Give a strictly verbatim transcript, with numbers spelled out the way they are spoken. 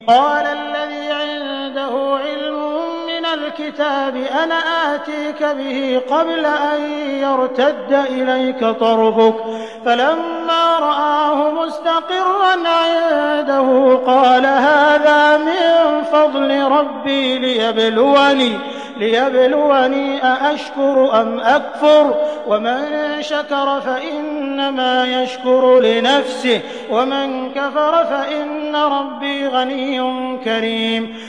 قال الذي عنده علم من الكتاب أنا آتيك به قبل أن يرتد إليك طرفك فلما رآه مستقرا عنده قال هذا من فضل ربي ليبلوني ليبلوني أأشكر أم أكفر ومن شكر فإنما يشكر لنفسه ومن كفر فإن ربي غني كريم